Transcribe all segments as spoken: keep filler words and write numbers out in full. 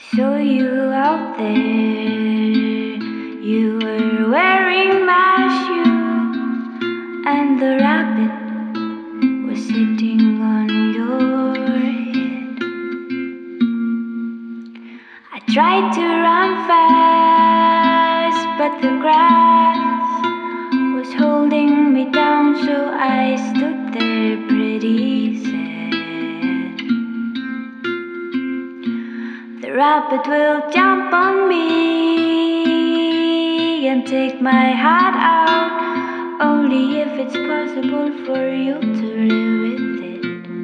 Saw you out there, you were wearing my shoe, and the rabbit was sitting on your head. I tried to run fast, but the grass was holding me down, so I stood there pretty sad. The rabbit will jump on me and take my heart out, only if it's possible for you to live with it.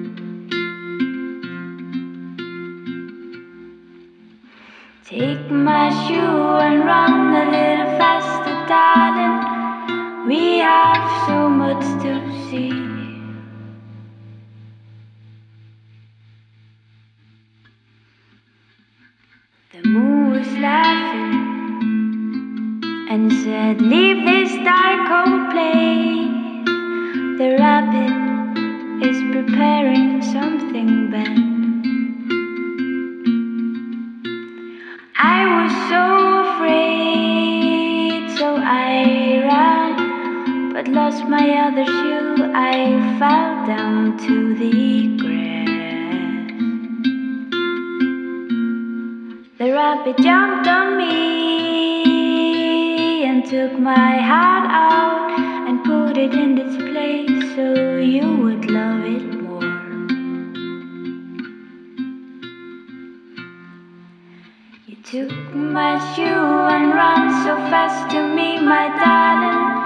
Take my shoe and run a little faster, darling. We have so much to see. The moon was laughing and said, "Leave this dark cold place. The rabbit is preparing something bad." I was so afraid, so I ran, but lost my other shoe. I fell down to the grass. The rabbit jumped on me and took my heart out and put it in its place so you would love it more. You took my shoe and ran so fast to me, my darling.